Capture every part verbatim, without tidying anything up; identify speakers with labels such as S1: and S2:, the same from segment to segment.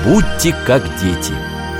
S1: Будьте как дети.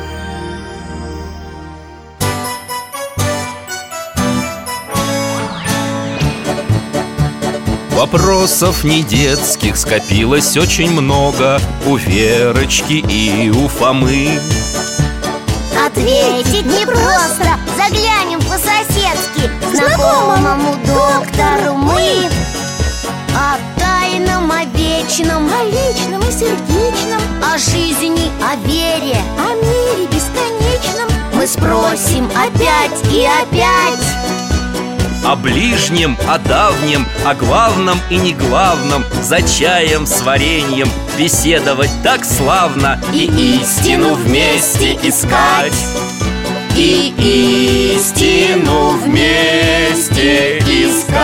S1: Вопросов не детских скопилось очень много у Верочки и у Фомы.
S2: Ответить непросто, заглянем по-соседски знакомому доктору мы. О тайном, о вечном,
S3: о личном и сердечном,
S2: о жизни, о вере,
S3: о мире бесконечном
S2: мы спросим опять и опять.
S1: О ближнем, о давнем, о главном и неглавном, за чаем с вареньем беседовать так славно.
S2: И истину вместе искать,
S1: и истину вместе искать.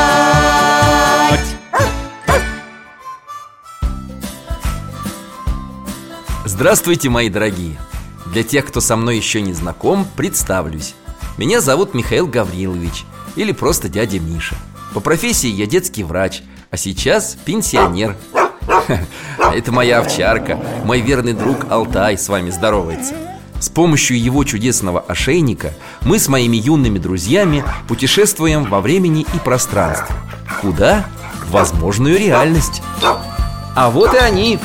S1: Здравствуйте, мои дорогие! Для тех, кто со мной еще не знаком, представлюсь. Меня зовут Михаил Гаврилович, или просто дядя Миша. По профессии я детский врач, а сейчас пенсионер. Это моя овчарка, мой верный друг Алтай с вами здоровается. С помощью его чудесного ошейника мы с моими юными друзьями путешествуем во времени и пространстве. Куда? В возможную реальность. А вот и они.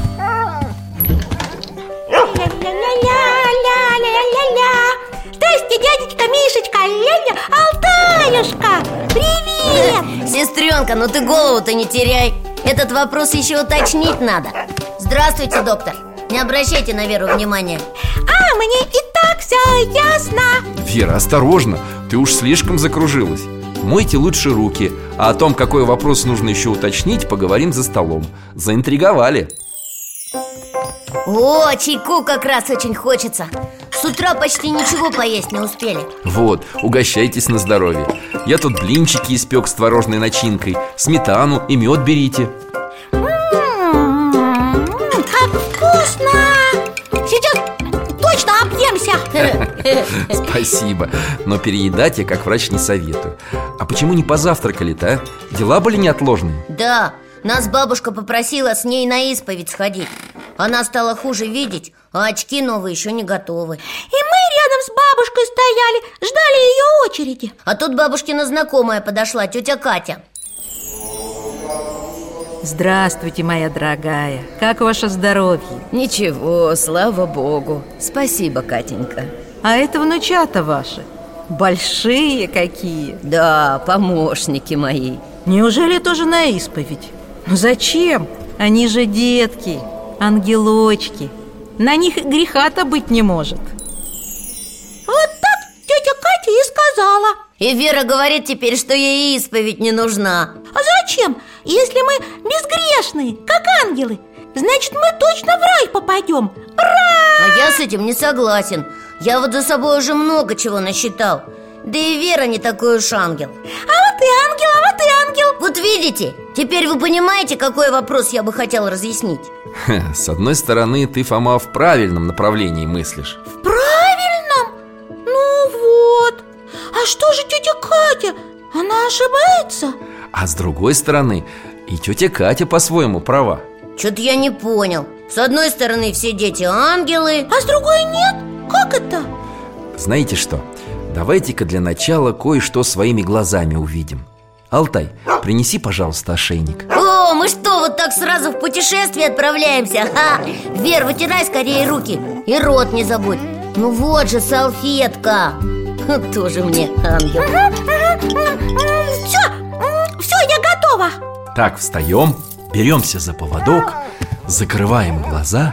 S3: Здрасте, дядечка Мишечка, ля-ля, Алтаюшка, привет!
S2: Сестренка, ну ты голову-то не теряй. Этот вопрос еще уточнить надо. Здравствуйте, доктор. Не обращайте на Веру внимания.
S3: А, мне и так все ясно.
S1: Вера, осторожно, ты уж слишком закружилась. Мойте лучше руки, а о том, какой вопрос нужно еще уточнить, поговорим за столом. Заинтриговали.
S2: О, чайку как раз очень хочется. С утра почти ничего поесть не успели.
S1: Вот, угощайтесь на здоровье. Я тут блинчики испек с творожной начинкой, сметану и мед берите.
S3: М-м-м, как вкусно! Сейчас точно объемся.
S1: Спасибо, но переедать я как врач не советую. А почему не позавтракали-то, а? Дела были неотложные?
S2: Да, нас бабушка попросила с ней на исповедь сходить. Она стала хуже видеть, а очки новые еще не готовы.
S3: И мы рядом с бабушкой стояли, ждали ее очереди.
S2: А тут бабушкина знакомая подошла, тетя Катя.
S4: Здравствуйте, моя дорогая. Как ваше здоровье?
S5: Ничего, слава богу. Спасибо, Катенька.
S4: А это внучата ваши. Большие какие.
S5: Да, помощники мои.
S4: Неужели тоже на исповедь? Ну зачем? Они же детки, ангелочки. На них греха-то быть не может.
S3: Вот так тетя Катя и сказала.
S2: И Вера говорит теперь, что ей исповедь не нужна.
S3: А зачем? Если мы безгрешные, как ангелы, значит, мы точно в рай попадем. Ура!
S2: А я с этим не согласен. Я вот за собой уже много чего насчитал. Да и Вера не такой уж ангел.
S3: А вот и ангел, а вот и ангел.
S2: Вот видите, теперь вы понимаете, какой вопрос я бы хотел разъяснить.
S1: Ха, с одной стороны, ты, Фома, в правильном направлении мыслишь.
S3: В правильном? Ну вот. А что же тетя Катя? Она ошибается?
S1: А с другой стороны, и тетя Катя по-своему права.
S2: Что-то я не понял. С одной стороны все дети ангелы,
S3: а с другой нет? Как это?
S1: Знаете что? Давайте-ка для начала кое-что своими глазами увидим. Алтай, принеси, пожалуйста, ошейник.
S2: О, мы что, вот так сразу в путешествие отправляемся? Ха! Вер, вытирай скорее руки и рот не забудь. Ну вот же салфетка. Тоже мне ангел.
S3: Все, все, я готова.
S1: Так, встаем, беремся за поводок, закрываем глаза.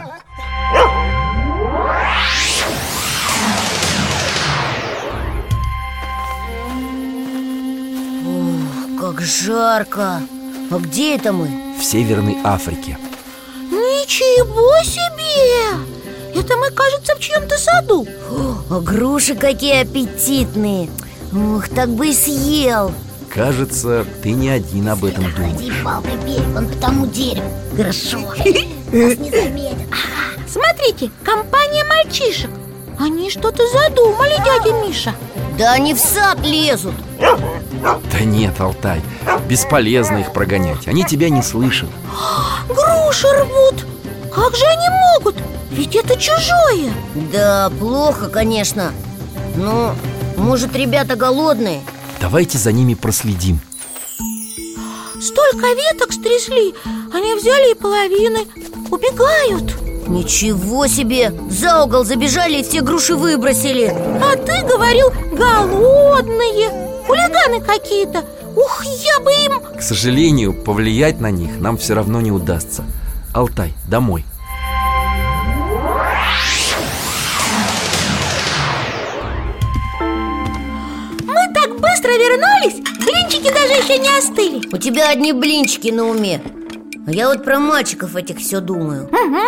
S2: Как жарко. А где это мы?
S1: В Северной Африке.
S3: Ничего себе! Это мы, кажется, в чьем-то саду.
S2: О, груши какие аппетитные. Ух, так бы и съел.
S1: Кажется, ты не один об этом думаешь.
S2: Ходи, палкой берег, он по тому дереву. Хорошо. Нас не заметят.
S3: Смотрите, компания мальчишек. Они что-то задумали, дядя Миша.
S2: Да они в сад лезут.
S1: Да нет, Алтай, бесполезно их прогонять. Они тебя не слышат.
S3: Груши рвут. Как же они могут? ведь это чужое.
S2: Да, плохо, конечно. Но, может, ребята голодные?
S1: Давайте за ними проследим.
S3: Столько веток стрясли, они взяли и половины. Убегают.
S2: Ничего себе! За угол забежали и все груши выбросили.
S3: А ты говорил, голодные. Хулиганы какие-то. Ух, я бы им...
S1: К сожалению, повлиять на них нам все равно не удастся. Алтай, домой.
S3: Мы так быстро вернулись, блинчики даже еще не остыли.
S2: У тебя одни блинчики на уме. А я вот про мальчиков этих все думаю.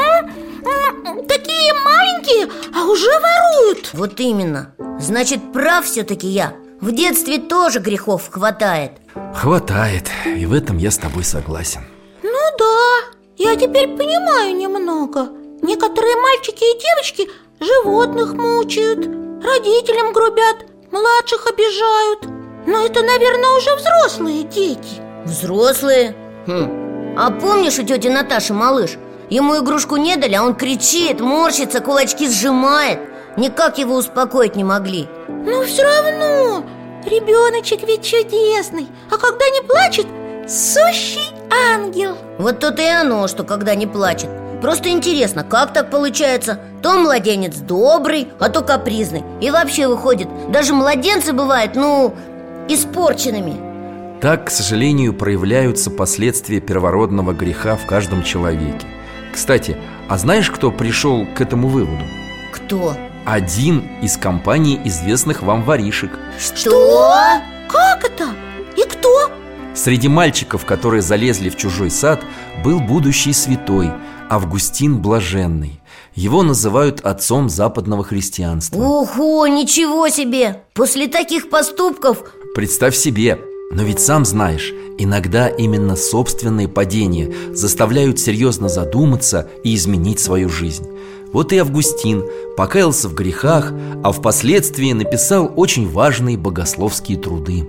S3: Угу. Такие маленькие, а уже воруют.
S2: Вот именно. Значит, прав все-таки я. В детстве тоже грехов хватает.
S1: Хватает, и в этом я с тобой согласен.
S3: Ну да, я теперь понимаю немного. Некоторые мальчики и девочки животных мучают, родителям грубят, младших обижают. Но это, наверное, уже взрослые дети.
S2: Взрослые? Хм. А помнишь у тети Наташи малыш? Ему игрушку не дали, а он кричит, морщится, кулачки сжимает. Никак его успокоить не могли.
S3: Но все равно ребеночек ведь чудесный. А когда не плачет, сущий ангел.
S2: Вот то-то и оно, что когда не плачет. Просто интересно, как так получается? То младенец добрый, а то капризный. И вообще выходит, даже младенцы бывают, ну, испорченными.
S1: Так, к сожалению, проявляются последствия первородного греха в каждом человеке. Кстати, а знаешь, кто пришел к этому выводу?
S2: Кто?
S1: Один из компаний известных вам воришек.
S2: Что?
S3: Как это? И кто?
S1: Среди мальчиков, которые залезли в чужой сад, был будущий святой Августин Блаженный. Его называют отцом западного христианства.
S2: Ого, ничего себе! После таких поступков...
S1: Представь себе, но ведь сам знаешь, иногда именно собственные падения заставляют серьезно задуматься и изменить свою жизнь. Вот и Августин покаялся в грехах, а впоследствии написал очень важные богословские труды.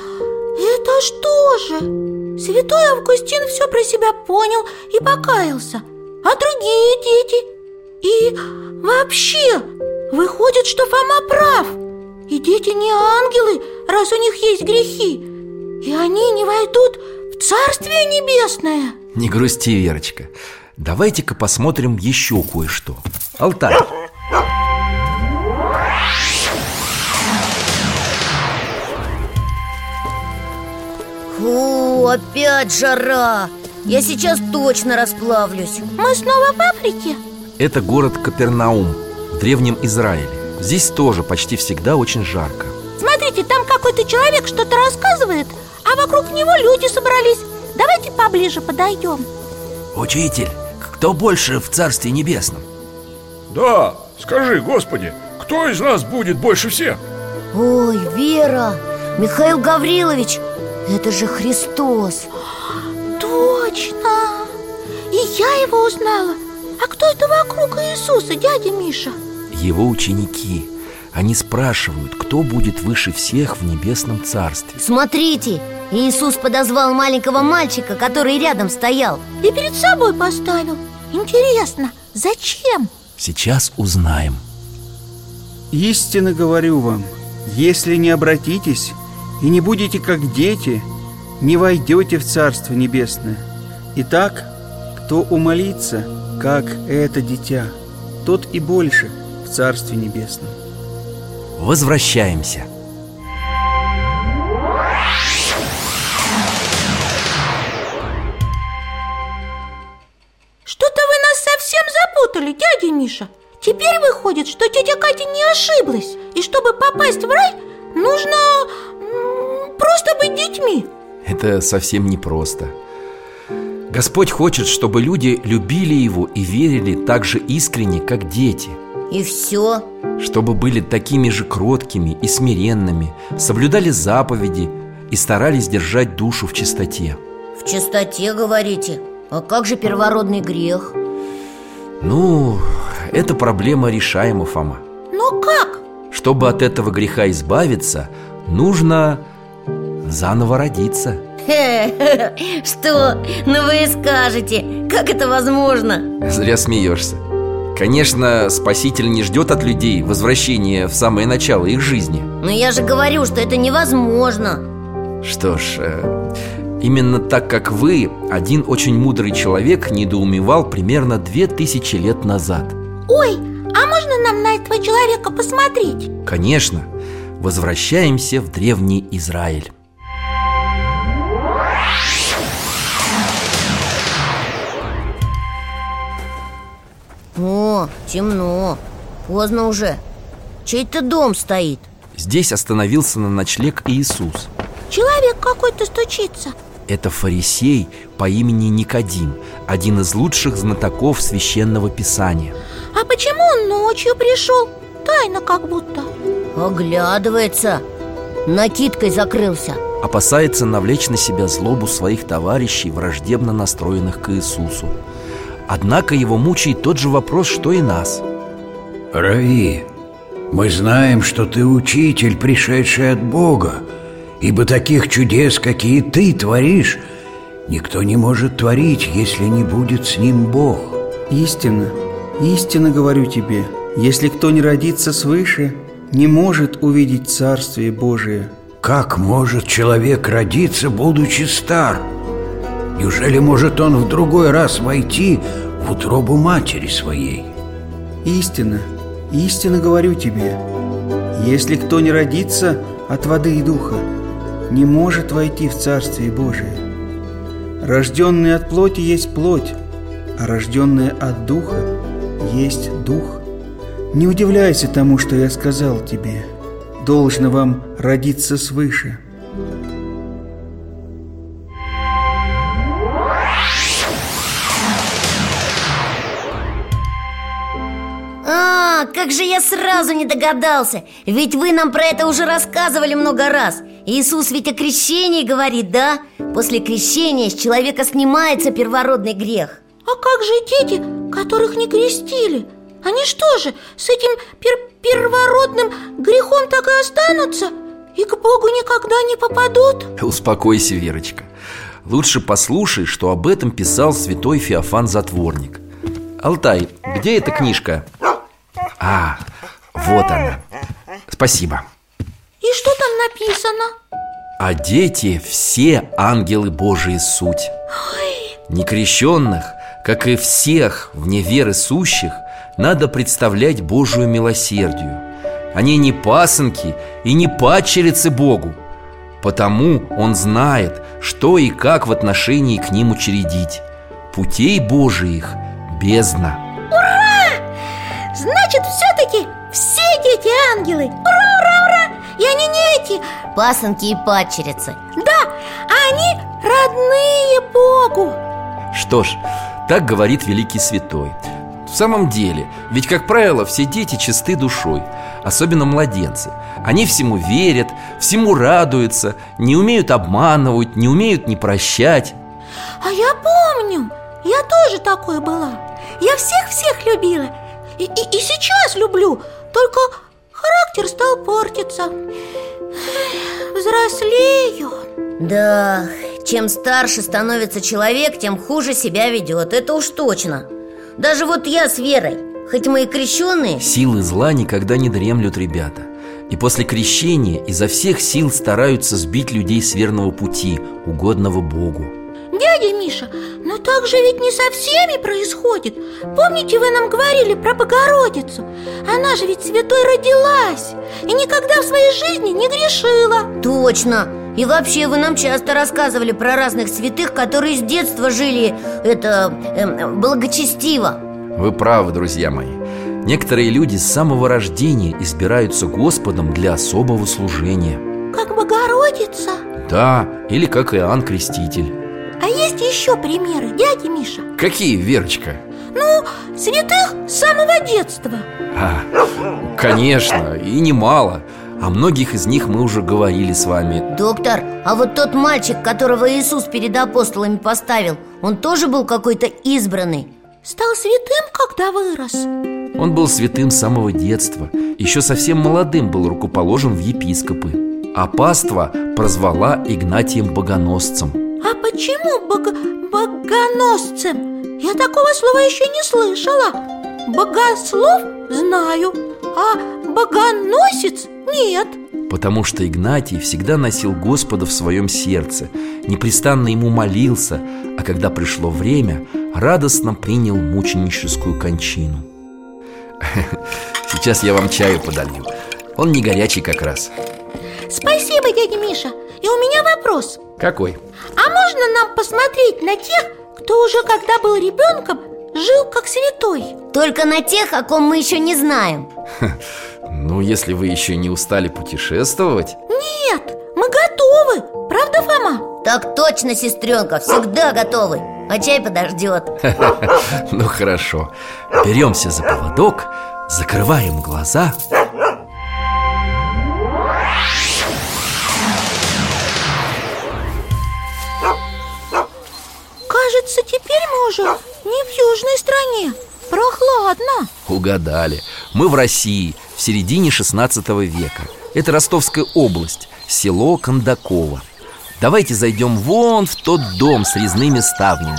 S3: Это что же? Святой Августин все про себя понял и покаялся. А другие дети? И вообще, выходит, что Фома прав. И дети не ангелы, раз у них есть грехи. И они не войдут в Царствие Небесное.
S1: Не грусти, Верочка. Давайте-ка посмотрим еще кое-что. Алтай.
S2: Фу, опять жара. Я сейчас точно расплавлюсь.
S3: Мы снова в Африке?
S1: Это город Капернаум в древнем Израиле. Здесь тоже почти всегда очень жарко.
S3: Смотрите, там какой-то человек что-то рассказывает, а вокруг него люди собрались. Давайте поближе подойдем.
S6: Учитель, кто больше в Царстве Небесном?
S7: Да, скажи, Господи, кто из нас будет больше всех?
S2: Ой, Вера, Михаил Гаврилович, это же Христос.
S3: Точно! И я его узнала. А кто это вокруг Иисуса, дядя Миша?
S1: Его ученики. Они спрашивают, кто будет выше всех в небесном царстве.
S2: Смотрите, Иисус подозвал маленького мальчика, который рядом стоял.
S3: И перед собой поставил. Интересно, зачем?
S1: Сейчас узнаем.
S8: Истинно говорю вам, если не обратитесь и не будете как дети, не войдете в Царство Небесное. Итак, кто умолится, как это дитя, тот и больше в Царстве Небесном.
S1: Возвращаемся.
S3: Что-то вы нас совсем запутали, дядя Миша. Теперь выходит, что тетя Катя не ошиблась. И чтобы попасть в рай, нужно м, просто быть детьми.
S1: Это совсем непросто. Господь хочет, чтобы люди любили Его и верили так же искренне, как дети.
S2: И все?
S1: Чтобы были такими же кроткими и смиренными, соблюдали заповеди и старались держать душу в чистоте.
S2: В чистоте, говорите? А как же первородный грех?
S1: Ну, эта проблема решаема, Фома.
S3: Но как?
S1: Чтобы от этого греха избавиться, нужно заново родиться.
S2: Что? Ну вы и скажете, как это возможно?
S1: Зря смеешься. Конечно, Спаситель не ждет от людей возвращения в самое начало их жизни.
S2: Но я же говорю, что это невозможно.
S1: Что ж, э, именно так, как вы, один очень мудрый человек недоумевал примерно две тысячи лет назад.
S3: Ой, а можно нам на этого человека посмотреть?
S1: Конечно, возвращаемся в древний Израиль.
S2: О, темно, поздно уже. Чей-то дом стоит.
S1: Здесь остановился на ночлег Иисус.
S3: Человек какой-то стучится.
S1: Это фарисей по имени Никодим, один из лучших знатоков священного писания.
S3: А почему он ночью пришел? Тайно как будто.
S2: Оглядывается, накидкой закрылся.
S1: Опасается навлечь на себя злобу своих товарищей, враждебно настроенных к Иисусу. Однако его мучает тот же вопрос, что и нас.
S9: Рави, мы знаем, что ты учитель, пришедший от Бога, ибо таких чудес, какие ты творишь, никто не может творить, если не будет с ним Бог.
S8: Истинно, истинно говорю тебе, если кто не родится свыше, не может увидеть Царствие Божие.
S9: Как может человек родиться, будучи стар? Неужели может он в другой раз войти в утробу матери своей?
S8: Истинно, истинно говорю тебе, если кто не родится от воды и духа, не может войти в Царствие Божие. Рожденный от плоти есть плоть, а рожденный от духа есть дух. Не удивляйся тому, что я сказал тебе. Должно вам родиться свыше.
S2: А, как же я сразу не догадался. Ведь вы нам про это уже рассказывали много раз. Иисус ведь о крещении говорит, да? После крещения с человека снимается первородный грех.
S3: А как же дети, которых не крестили? Они что же, с этим пер первородным грехом так и останутся? И к Богу никогда не попадут?
S1: Успокойся, Верочка. Лучше послушай, что об этом писал святой Феофан Затворник. Алтай, где эта книжка? А, вот она. Спасибо.
S3: И что там написано?
S1: А дети все ангелы Божии суть. Некрещенных, как и всех вне веры сущих, надо представлять Божию милосердию. Они не пасынки и не падчерицы Богу. Потому Он знает, что и как в отношении к ним учредить. Путей Божиих бездна.
S3: Ура! Значит, все-таки все дети ангелы. Ура, ура, ура! И они не эти
S2: пасынки и падчерицы.
S3: Да, они родные Богу.
S1: Что ж, так говорит великий святой. В самом деле, ведь, как правило, все дети чисты душой, особенно младенцы. Они всему верят, всему радуются, не умеют обманывать, не умеют не прощать.
S3: А я помню, я тоже такой была. Я всех-всех любила. И, и, и сейчас люблю, только характер стал портиться. Взрослею.
S2: Да, чем старше становится человек, тем хуже себя ведет. Это уж точно. Даже вот я с Верой, хоть мы и крещенные.
S1: Силы зла никогда не дремлют, ребята. И после крещения изо всех сил стараются сбить людей с верного пути, угодного Богу.
S3: Дядя Миша, но так же ведь не со всеми происходит. Помните, вы нам говорили про Богородицу? Она же ведь святой родилась и никогда в своей жизни не грешила.
S2: Точно. И вообще вы нам часто рассказывали про разных святых, которые с детства жили, это, э, благочестиво.
S1: Вы правы, друзья мои. Некоторые люди с самого рождения избираются Господом для особого служения.
S3: Как Богородица?
S1: Да, или как Иоанн Креститель.
S3: А есть еще примеры, дядя Миша?
S1: Какие, Верочка?
S3: Ну, святых с самого детства.
S1: А, конечно, и немало. О многих из них мы уже говорили с вами.
S2: Доктор, а вот тот мальчик, которого Иисус перед апостолами поставил, он тоже был какой-то избранный?
S3: Стал святым, когда вырос?
S1: Он был святым с самого детства. Еще совсем молодым был рукоположен в епископы. А паства прозвала Игнатием Богоносцем.
S3: А почему бог... богоносцем? Я такого слова еще не слышала. богослов знаю, а богоносец нет.
S1: Потому что Игнатий всегда носил Господа в своем сердце, непрестанно ему молился, а когда пришло время, радостно принял мученическую кончину. Сейчас я вам чаю подолью. Он не горячий как раз.
S3: Спасибо, дядя Миша. И у меня вопрос.
S1: Какой?
S3: А можно нам посмотреть на тех, кто уже когда был ребенком, жил как святой?
S2: Только на тех, о ком мы еще не знаем.
S1: Ну, если вы еще не устали путешествовать.
S3: Нет, мы готовы. Правда, Фома?
S2: Так точно, сестренка, всегда готовы. А чай подождет.
S1: Ну, хорошо. Беремся за поводок, закрываем глаза.
S3: Кажется, теперь мы уже не в южной стране. Прохладно.
S1: Угадали. Мы в России, в середине шестнадцатого века. Это Ростовская область, село Кондаково. Давайте зайдем вон в тот дом с резными ставнями.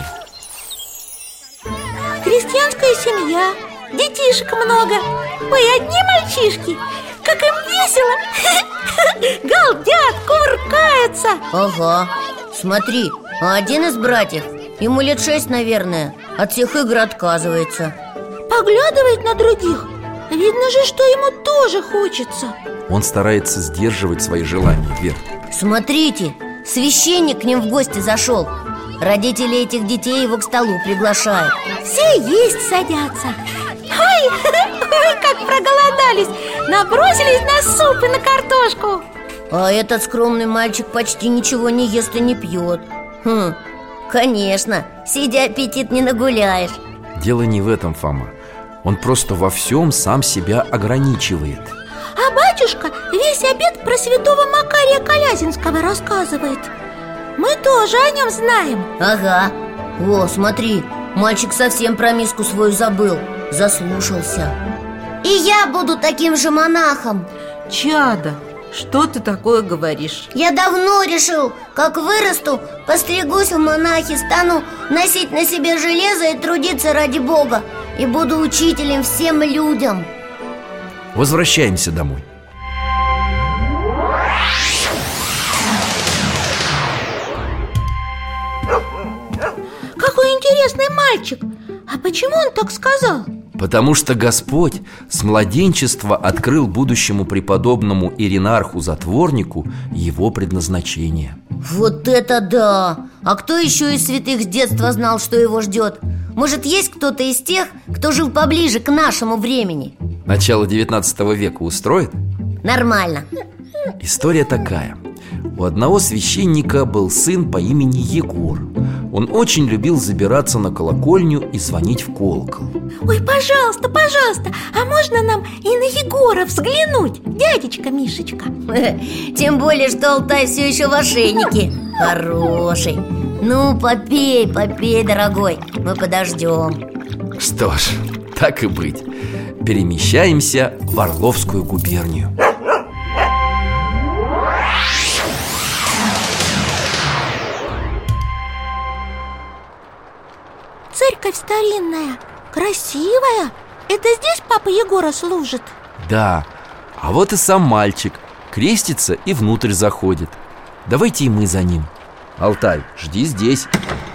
S3: Крестьянская семья, детишек много. Ой, одни мальчишки. Как им весело. Галдят, кувыркаются.
S2: Ага, смотри, а один из братьев, ему лет шесть, наверное, от всех игр отказывается.
S3: Поглядывает на других. Видно же, что ему тоже хочется.
S1: Он старается сдерживать свои желания, Вер.
S2: Смотрите, священник к ним в гости зашел. Родители этих детей его к столу приглашают.
S3: Все есть садятся. Ой, ой, как проголодались. Набросились на суп и на картошку.
S2: А этот скромный мальчик почти ничего не ест и не пьет. Хм, конечно, сидя аппетит не нагуляешь.
S1: Дело не в этом, Фома. Он просто во всем сам себя ограничивает.
S3: А батюшка весь обед про святого Макария Колязинского рассказывает. Мы тоже о нем знаем.
S2: Ага. О, смотри, мальчик совсем про миску свою забыл. Заслушался. И я буду таким же монахом.
S4: Чада, что ты такое говоришь?
S2: Я давно решил, как вырасту, постригусь в монахи, стану носить на себе железо и трудиться ради Бога. И буду учителем всем людям.
S1: Возвращаемся домой.
S3: Какой интересный мальчик. А почему он так сказал?
S1: Потому что Господь с младенчества открыл будущему преподобному Иринарху-затворнику его предназначение.
S2: Вот это да! А кто еще из святых с детства знал, что его ждет? Может, есть кто-то из тех, кто жил поближе к нашему времени?
S1: Начало девятнадцатого века устроит?
S2: Нормально.
S1: История такая. У одного священника был сын по имени Егор. Он очень любил забираться на колокольню и звонить в колокол.
S3: Ой, пожалуйста, пожалуйста, а можно нам и на Егора взглянуть, дядечка Мишечка?
S2: Тем более, что Алтай все еще в ошейнике. Хороший. Ну, попей, попей, дорогой. Мы подождем.
S1: Что ж, так и быть. Перемещаемся в Орловскую губернию.
S3: Церковь старинная, красивая. Это здесь папа Егора служит?
S1: Да, а вот и сам мальчик. Крестится и внутрь заходит. Давайте и мы за ним. Алтай, жди здесь.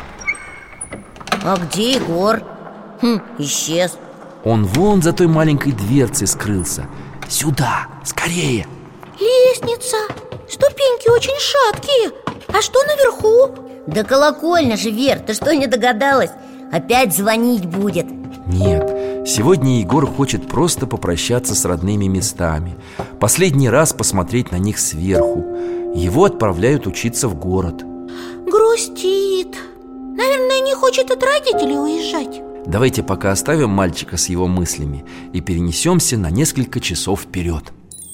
S2: А где Егор? Хм, исчез.
S1: Он вон за той маленькой дверцей скрылся. Сюда, скорее.
S3: Лестница. Ступеньки очень шаткие. А что наверху?
S2: Да колокольня же, Вер, ты что, не догадалась? Опять звонить будет.
S1: Нет, сегодня Егор хочет просто попрощаться с родными местами. Последний раз посмотреть на них сверху. Его отправляют учиться в город.
S3: Грустит. Наверное, не хочет от родителей уезжать.
S1: Давайте пока оставим мальчика с его мыслями и перенесемся на несколько часов вперед.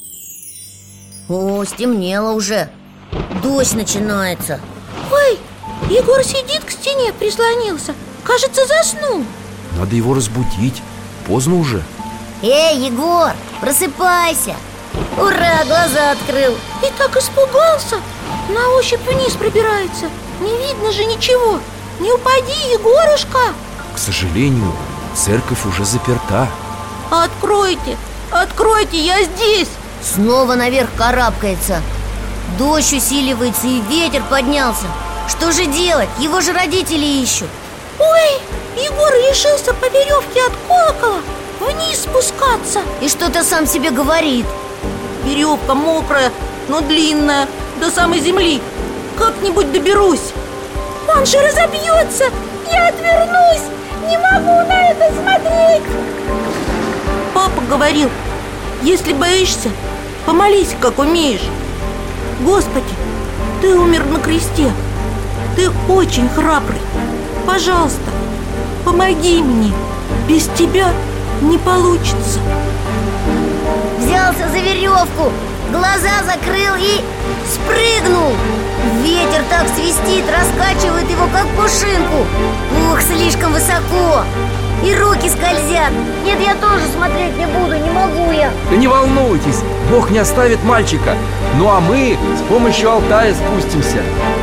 S2: О, стемнело уже. Дождь начинается.
S3: Ой, Егор сидит к стене, прислонился. Кажется, заснул.
S1: Надо его разбудить. Поздно уже.
S2: Эй, Егор, просыпайся. Ура, глаза открыл.
S3: И так испугался. На ощупь вниз пробирается. Не видно же ничего. Не упади, Егорушка.
S1: К сожалению, церковь уже заперта.
S3: Откройте, откройте, я здесь.
S2: Снова наверх карабкается. Дождь усиливается и ветер поднялся. Что же делать? Его же родители ищут.
S3: Ой, Егор решился по веревке от колокола вниз спускаться.
S2: И что-то сам себе говорит.
S3: Веревка мокрая, но длинная, до самой земли. Как-нибудь доберусь. Он же разобьется. Я отвернусь. Не могу на это смотреть. Папа говорил, если боишься, помолись, как умеешь. Господи, Ты умер на кресте. Ты очень храбрый. Пожалуйста, помоги мне. Без Тебя не получится.
S2: Взялся за веревку, глаза закрыл и спрыгнул. Ветер так свистит, раскачивает его, как пушинку. Ух, слишком высоко. И руки скользят. Нет, я тоже смотреть не буду, не могу я.
S1: Да не волнуйтесь, Бог не оставит мальчика. Ну а мы с помощью Алтая спустимся.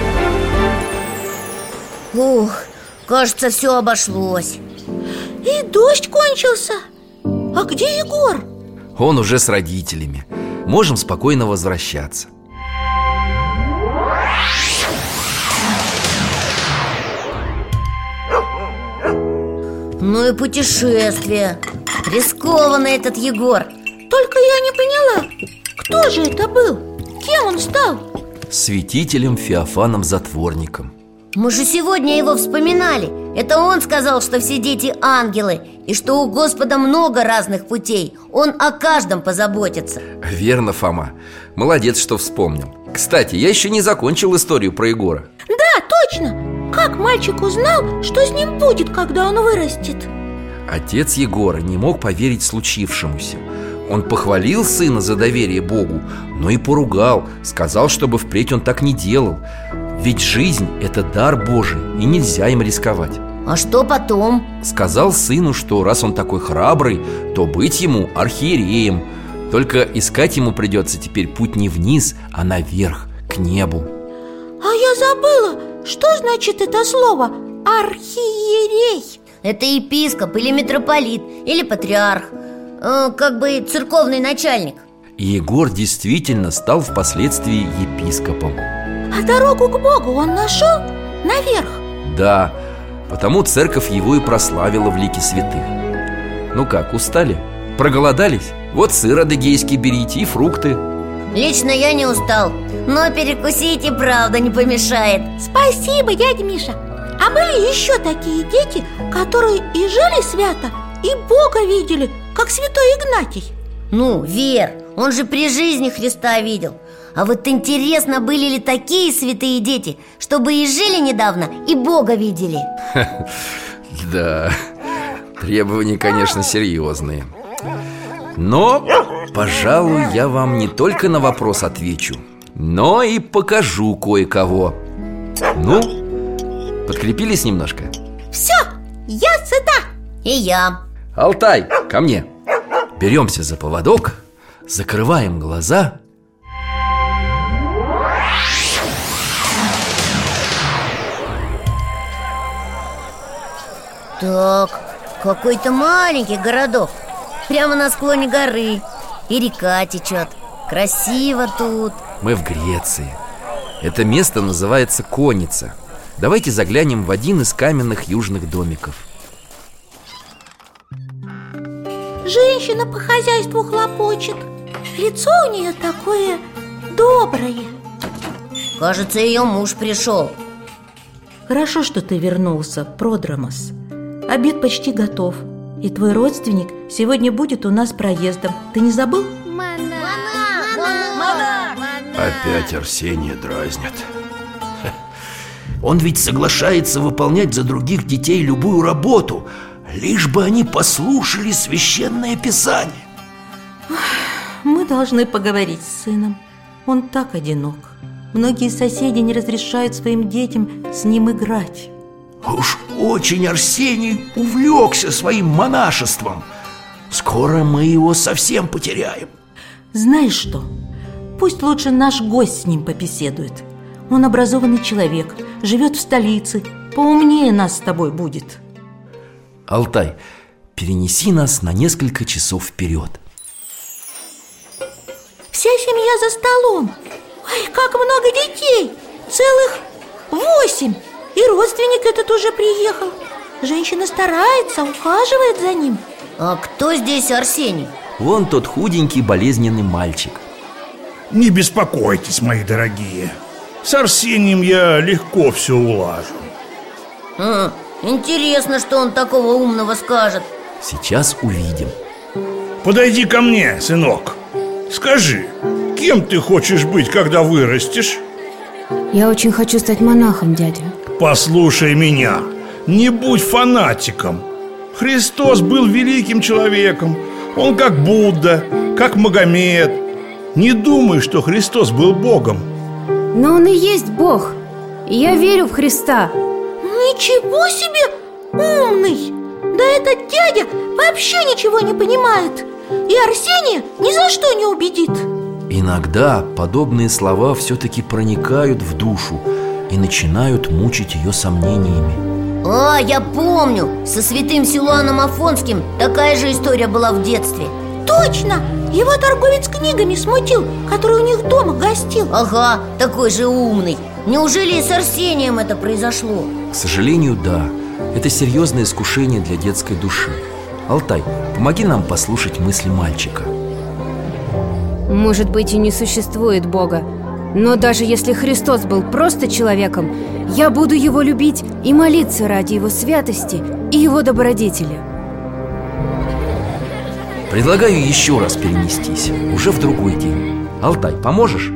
S2: Ух, кажется, все обошлось.
S3: И дождь кончился. А где Егор?
S1: Он уже с родителями. Можем спокойно возвращаться.
S2: Ну и путешествие. Рискованно этот Егор.
S3: Только я не поняла, кто же это был? Кем он стал?
S1: Святителем Феофаном Затворником.
S2: Мы же сегодня его вспоминали. Это он сказал, что все дети ангелы, и что у Господа много разных путей. Он о каждом позаботится.
S1: Верно, Фома. Молодец, что вспомнил. Кстати, я еще не закончил историю про Егора.
S3: Да, точно. Как мальчик узнал, что с ним будет, когда он вырастет?
S1: Отец Егора не мог поверить случившемуся. Он похвалил сына за доверие Богу, но и поругал. Сказал, чтобы впредь он так не делал. Ведь жизнь – это дар Божий, и нельзя им рисковать.
S2: А что потом?
S1: Сказал сыну, что раз он такой храбрый, то быть ему архиереем. Только искать ему придется теперь путь не вниз, а наверх, к небу.
S3: А я забыла, что значит это слово архиерей?
S2: Это епископ или митрополит, или патриарх, э, как бы церковный начальник.
S1: И Егор действительно стал впоследствии епископом.
S3: А дорогу к Богу он нашел наверх?
S1: Да, потому церковь его и прославила в лике святых. Ну как, устали? Проголодались? Вот сыр адыгейский берите и фрукты.
S2: Лично я не устал, но перекусить и правда не помешает.
S3: Спасибо, дядя Миша. А были еще такие дети, которые и жили свято, и Бога видели, как святой Игнатий?
S2: Ну, Вер, он же при жизни Христа видел. А вот интересно, были ли такие святые дети, чтобы и жили недавно, и Бога видели?
S1: Да, требования, конечно, серьезные. Но, пожалуй, я вам не только на вопрос отвечу, но и покажу кое-кого. Ну, подкрепились немножко?
S3: Все, я сыта.
S2: И я.
S1: Алтай, ко мне. Беремся за поводок, закрываем глаза.
S2: Так, какой-то маленький городок, прямо на склоне горы. И река течет. Красиво тут.
S1: Мы в Греции. Это место называется Конница. Давайте заглянем в один из каменных южных домиков.
S3: Женщина по хозяйству хлопочет. Лицо у нее такое доброе.
S2: Кажется, ее муж пришел.
S4: Хорошо, что ты вернулся, Продромос. Обед почти готов. И твой родственник сегодня будет у нас проездом. Ты не забыл?
S6: Опять Арсения дразнят. Он ведь соглашается выполнять за других детей любую работу, лишь бы они послушали священное писание.
S4: Мы должны поговорить с сыном. Он так одинок. Многие соседи не разрешают своим детям с ним играть.
S6: Уж очень Арсений увлекся своим монашеством. Скоро мы его совсем потеряем.
S4: Знаешь что? Пусть лучше наш гость с ним побеседует. Он образованный человек, живет в столице, поумнее нас с тобой будет.
S1: Алтай, перенеси нас на несколько часов вперед.
S3: Вся семья за столом. Ой, как много детей! Целых восемь! И родственник этот уже приехал. Женщина старается, ухаживает за ним.
S2: А кто здесь Арсений?
S1: Вон тот худенький болезненный мальчик.
S7: Не беспокойтесь, мои дорогие. С Арсением я легко все улажу.
S2: а, Интересно, что он такого умного скажет.
S1: Сейчас увидим.
S7: Подойди ко мне, сынок. Скажи, кем ты хочешь быть, когда вырастешь?
S10: Я очень хочу стать монахом, дядя.
S7: Послушай меня, не будь фанатиком. Христос был великим человеком. Он как Будда, как Магомед. Не думай, что Христос был Богом.
S10: Но он и есть Бог. И я верю в Христа.
S3: Ничего себе! Умный! Да этот дядя вообще ничего не понимает. И Арсения ни за что не убедит.
S1: Иногда подобные слова все-таки проникают в душу и начинают мучить ее сомнениями.
S2: А, я помню, со святым Силуаном Афонским такая же история была в детстве.
S3: Точно! Его торговец книгами смутил, который у них дома гостил.
S2: Ага, такой же умный. Неужели и с Арсением это произошло?
S1: К сожалению, да. Это серьезное искушение для детской души. Алтай, помоги нам послушать мысли мальчика.
S10: Может быть, и не существует Бога. Но даже если Христос был просто человеком, я буду его любить и молиться ради его святости и его добродетели.
S1: Предлагаю еще раз перенестись, уже в другой день. Алтай, поможешь?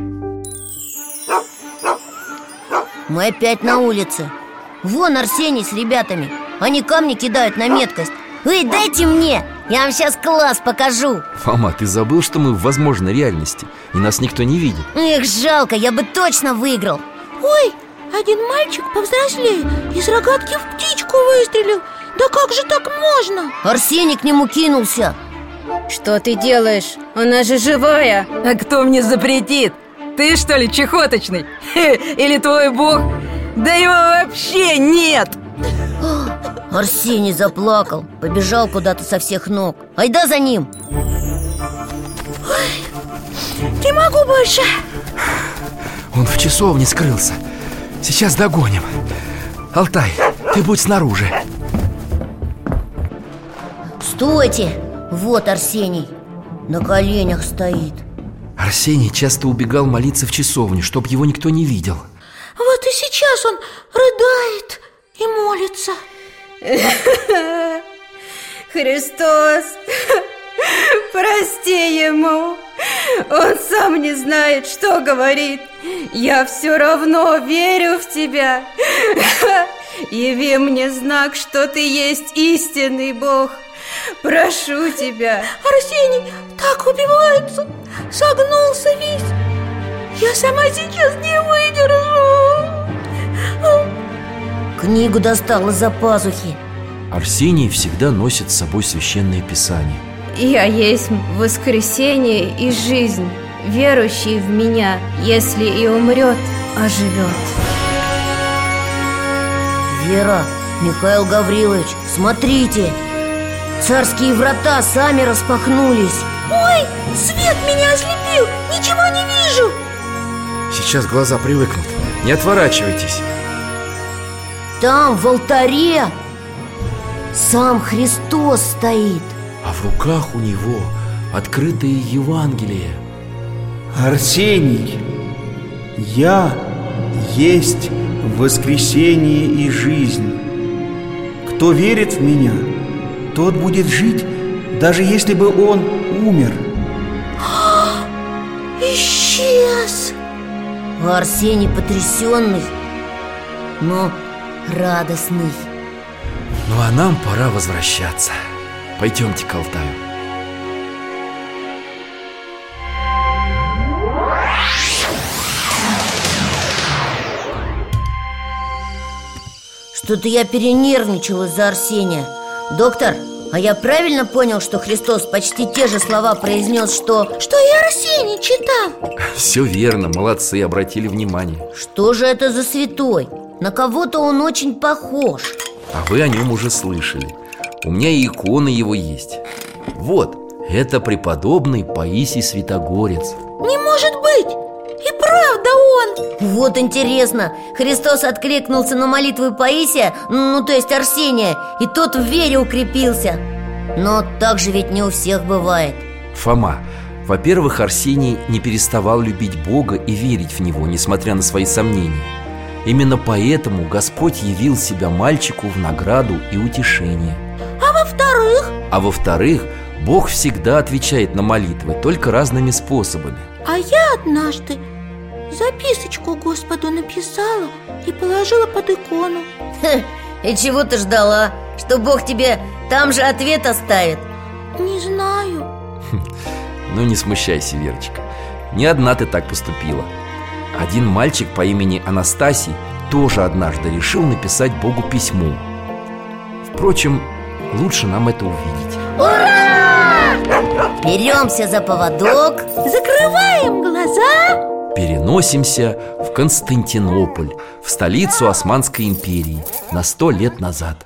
S2: Мы опять на улице. Вон Арсений с ребятами. Они камни кидают на меткость. Эй, дайте мне, я вам сейчас класс покажу.
S1: Фома, ты забыл, что мы в возможной реальности, и нас никто не видит?
S2: Эх, жалко, я бы точно выиграл.
S3: Ой, один мальчик повзрослее из рогатки в птичку выстрелил. Да как же так можно?
S2: Арсений к нему кинулся.
S10: Что ты делаешь? Она же живая.
S4: А кто мне запретит? Ты что ли чехоточный? Или твой бог? Да его вообще нет!
S2: Арсений заплакал, побежал куда-то со всех ног. Айда за ним.
S3: Ой, не могу больше.
S1: Он в часовне скрылся. Сейчас догоним. Алтай, ты будь снаружи.
S2: Стойте! Вот Арсений. На коленях стоит.
S1: Арсений часто убегал молиться в часовню, чтоб его никто не видел.
S3: Вот и сейчас он рыдает и молится.
S10: Христос, прости ему. Он сам не знает, что говорит. Я все равно верю в тебя. Яви мне знак, что ты есть истинный Бог. Прошу тебя.
S3: Арсений так убивается, согнулся весь. Я сама сейчас не выдержу.
S2: Книгу достал из-за пазухи.
S1: Арсений всегда носит с собой священное писание.
S10: Я есть воскресение и жизнь. Верующий в меня, если и умрет, оживет.
S2: Вера, Михаил Гаврилович, смотрите. Царские врата сами распахнулись.
S3: Ой, свет меня ослепил, ничего не вижу.
S1: Сейчас глаза привыкнут, не отворачивайтесь.
S2: Там, в алтаре, сам Христос стоит.
S1: А в руках у него открытое Евангелие.
S8: Арсений, я есть воскресение и жизнь. Кто верит в меня, тот будет жить, даже если бы он умер.
S3: Исчез.
S2: А Арсений потрясенный, но радостный.
S1: Ну а нам пора возвращаться. Пойдемте к Алтаю.
S2: Что-то я перенервничал из-за Арсения. Доктор, а я правильно понял, что Христос почти те же слова произнес, что...
S3: Что и Арсений читал?
S1: Все верно, молодцы, обратили внимание.
S2: Что же это за святой? На кого-то он очень похож.
S1: А вы о нем уже слышали. У меня и икона его есть. Вот, это преподобный Паисий Святогорец.
S3: Не может быть! И правда он!
S2: Вот интересно, Христос откликнулся на молитвы Паисия, ну то есть Арсения, и тот в вере укрепился. Но так же ведь не у всех бывает.
S1: Фома, во-первых, Арсений не переставал любить Бога и верить в Него, несмотря на свои сомнения. Именно поэтому Господь явил себя мальчику в награду и утешение.
S3: А во-вторых?
S1: А во-вторых, Бог всегда отвечает на молитвы, только разными способами.
S3: А я однажды записочку Господу написала и положила под икону.
S2: Ха, и чего ты ждала? Что Бог тебе там же ответ оставит?
S3: Не знаю.
S1: Ну не смущайся, Верочка. Не одна ты так поступила. Один мальчик по имени Анастасий тоже однажды решил написать Богу письмо. Впрочем, лучше нам это увидеть.
S2: Ура! Беремся за поводок,
S3: закрываем глаза,
S1: переносимся в Константинополь, в столицу Османской империи, на сто лет назад.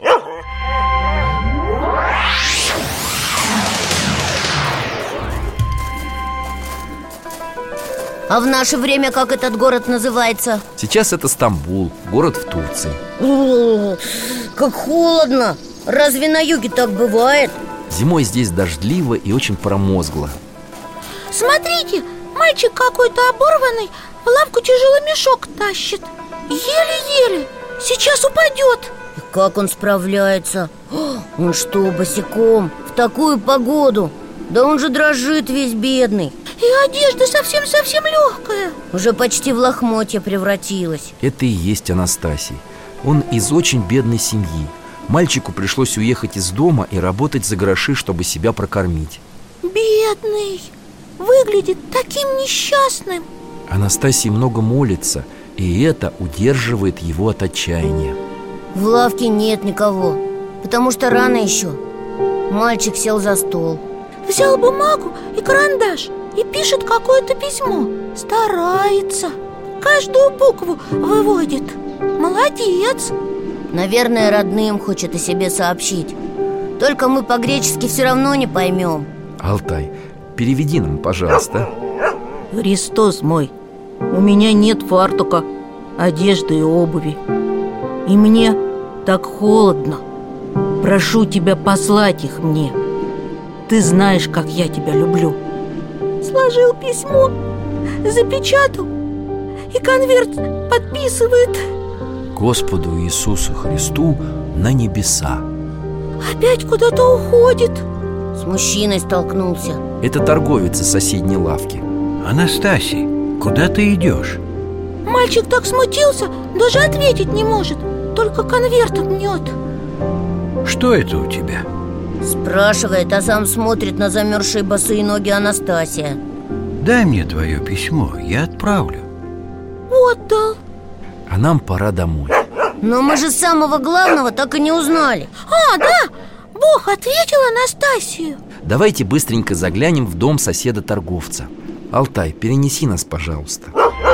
S2: А в наше время как этот город называется?
S1: Сейчас это Стамбул, город в Турции.
S2: О, как холодно! Разве на юге так бывает?
S1: Зимой здесь дождливо и очень промозгло.
S3: Смотрите, мальчик какой-то оборванный в лавку тяжелый мешок тащит. Еле-еле, сейчас упадет.
S2: И как он справляется? О, он что, босиком? В такую погоду? Да он же дрожит весь бедный.
S3: И одежда совсем-совсем легкая.
S2: Уже почти в лохмотья превратилась.
S1: Это и есть Анастасий. Он из очень бедной семьи. Мальчику пришлось уехать из дома и работать за гроши, чтобы себя прокормить.
S3: Бедный, выглядит таким несчастным.
S1: Анастасий много молится, и это удерживает его от отчаяния.
S2: В лавке нет никого, потому что рано еще. Мальчик сел за стол,
S3: взял бумагу и карандаш и пишет какое-то письмо. Старается, каждую букву выводит. Молодец.
S2: Наверное, родным хочет о себе сообщить. Только мы по-гречески все равно не поймем.
S1: Алтай, переведи нам, пожалуйста.
S4: Христос мой, у меня нет фартука, одежды и обуви. И мне так холодно. Прошу тебя послать их мне. Ты знаешь, как я тебя люблю.
S3: Сложил письмо, запечатал и конверт подписывает.
S1: Господу Иисусу Христу на небеса.
S3: Опять куда-то уходит.
S2: С мужчиной столкнулся.
S1: Это торговец из соседней лавки.
S9: Анастасий, куда ты идешь?
S3: Мальчик так смутился, даже ответить не может. Только конверт мнет.
S9: Что это у тебя?
S2: Спрашивает, а сам смотрит на замерзшие босые ноги Анастасия.
S9: Дай мне твое письмо, я отправлю.
S3: Отдал.
S1: А нам пора домой.
S2: Но мы же самого главного так и не узнали.
S3: А, да, Бог ответил Анастасию.
S1: Давайте быстренько заглянем в дом соседа-торговца. Алтай, перенеси нас, пожалуйста.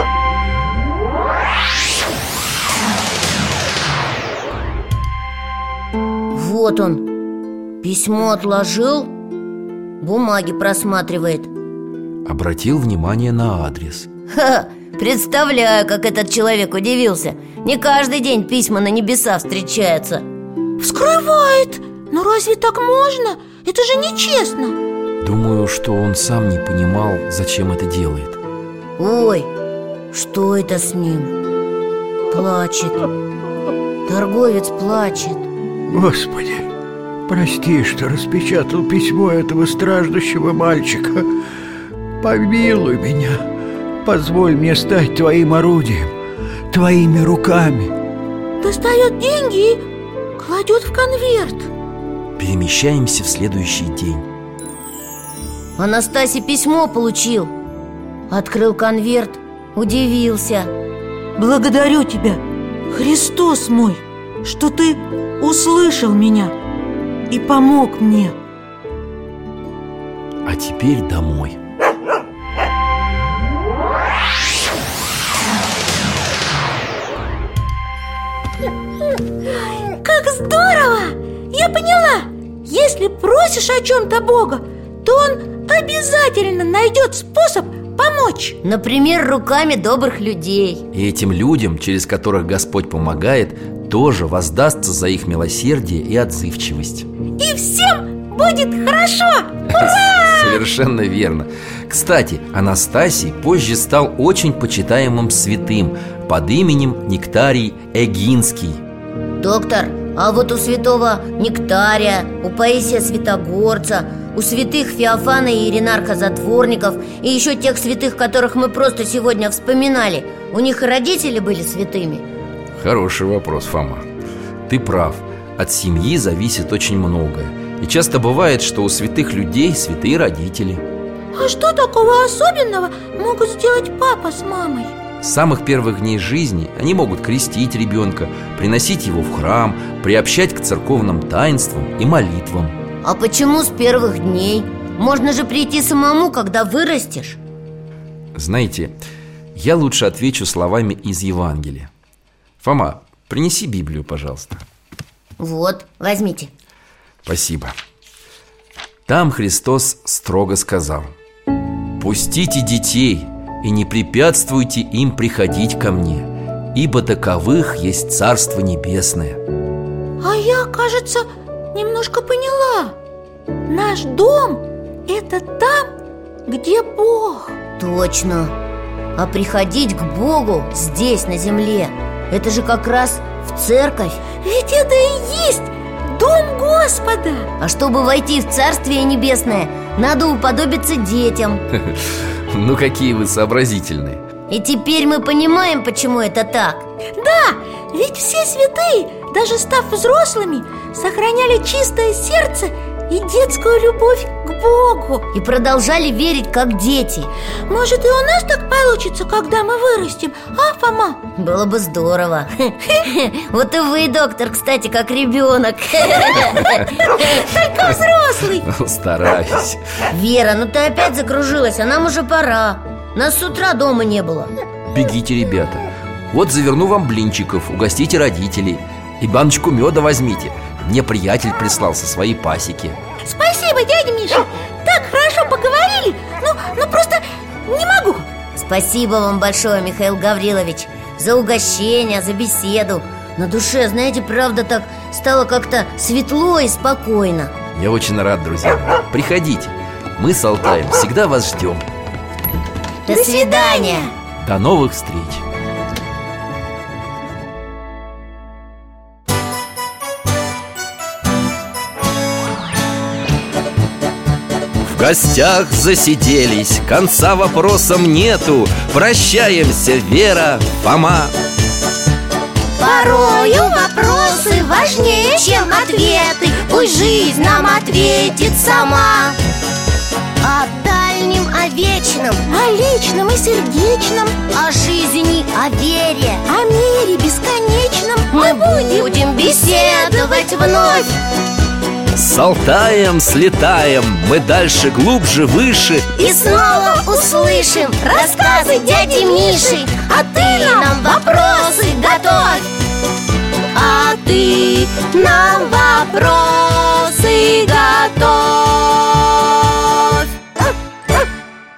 S2: Вот он. Письмо отложил, бумаги просматривает.
S1: Обратил внимание на адрес.
S2: Ха, представляю, как этот человек удивился. Не каждый день письма на небеса встречаются.
S3: Вскрывает. Ну разве так можно? Это же нечестно.
S1: Думаю, что он сам не понимал, зачем это делает.
S2: Ой, что это с ним? Плачет. Торговец плачет.
S9: Господи, прости, что распечатал письмо этого страждущего мальчика. Помилуй меня. Позволь мне стать твоим орудием, твоими руками.
S3: Достает деньги и кладет в конверт.
S1: Перемещаемся в следующий день.
S2: Анастасий письмо получил. Открыл конверт, удивился.
S4: Благодарю тебя, Христос мой, что ты услышал меня и помог мне.
S1: А теперь домой.
S3: Как здорово! Я поняла! если просишь о чем-то Бога, то Он обязательно найдет способ помочь.
S2: Например, руками добрых людей.
S1: И этим людям, через которых Господь помогает, тоже воздастся за их милосердие и отзывчивость.
S3: И всем будет хорошо! Ура!
S1: Совершенно верно. Кстати, Анастасий позже стал очень почитаемым святым под именем Нектарий Эгинский.
S2: Доктор, а вот у святого Нектария, у Паисия Святогорца, у святых Феофана и Иринарха Затворников и еще тех святых, которых мы просто сегодня вспоминали, у них и родители были святыми?
S1: Хороший вопрос, Фома. Ты прав. От семьи зависит очень многое. И часто бывает, что у святых людей святые родители.
S3: А что такого особенного могут сделать папа с мамой?
S1: С самых первых дней жизни они могут крестить ребенка, приносить его в храм, приобщать к церковным таинствам и молитвам.
S2: А почему с первых дней? Можно же прийти самому, когда вырастешь.
S1: Знаете, я лучше отвечу словами из Евангелия. Фома, принеси Библию, пожалуйста.
S2: Вот, возьмите.
S1: Спасибо. Там Христос строго сказал: «Пустите детей и не препятствуйте им приходить ко мне, ибо таковых есть Царство Небесное».
S3: А я, кажется, немножко поняла. Наш дом – это там, где Бог.
S2: Точно. А приходить к Богу здесь, на земле, это же как раз в церковь.
S3: Ведь это и есть дом Господа.
S2: А чтобы войти в Царствие Небесное, надо уподобиться детям.
S1: Ну какие вы сообразительные.
S2: И теперь мы понимаем, почему это так.
S3: Да, ведь все святые, даже став взрослыми, сохраняли чистое сердце и детскую любовь к Богу.
S2: И продолжали верить, как дети.
S3: Может, и у нас так получится, когда мы вырастем, а, Фома?
S2: Было бы здорово. Вот и вы, доктор, кстати, как ребенок.
S3: Только взрослый.
S1: Стараюсь.
S2: Вера, ну ты опять закружилась, а нам уже пора. Нас с утра дома не было.
S1: Бегите, ребята. Вот заверну вам блинчиков, угостите родителей. И баночку меда возьмите. Мне приятель прислал со своей пасеки.
S3: Спасибо, дядя Миша. Так хорошо поговорили. Ну, ну просто не могу.
S2: Спасибо вам большое, Михаил Гаврилович, за угощение, за беседу. На душе, знаете, правда, так стало как-то светло и спокойно.
S1: Я очень рад, друзья. Приходите. Мы с Алтаем всегда вас ждем.
S2: До свидания.
S1: До новых встреч. В гостях засиделись, конца вопросам нету. Прощаемся, Вера, Фома.
S3: Порою вопросы важнее, чем ответы. Пусть жизнь нам ответит сама.
S2: О дальнем, о вечном,
S3: О личном и сердечном,
S2: о жизни, о вере,
S3: о мире бесконечном
S2: мы будем беседовать вновь.
S1: С Алтаем слетаем, мы дальше, глубже, выше.
S2: И снова услышим рассказы дяди Миши. А ты нам вопросы готовь. А ты нам вопросы